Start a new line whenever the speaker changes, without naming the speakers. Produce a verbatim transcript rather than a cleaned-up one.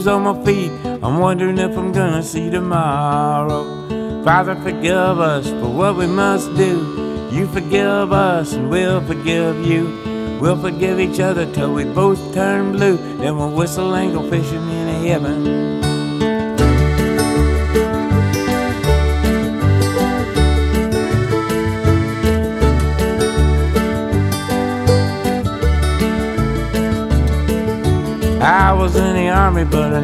on my feet, I'm wondering if I'm gonna see tomorrow. Father, forgive us for what we must do. You forgive us and we'll forgive you. We'll forgive each other till we both turn blue. Then we'll whistle and go fishing in heaven. I was in the army, but I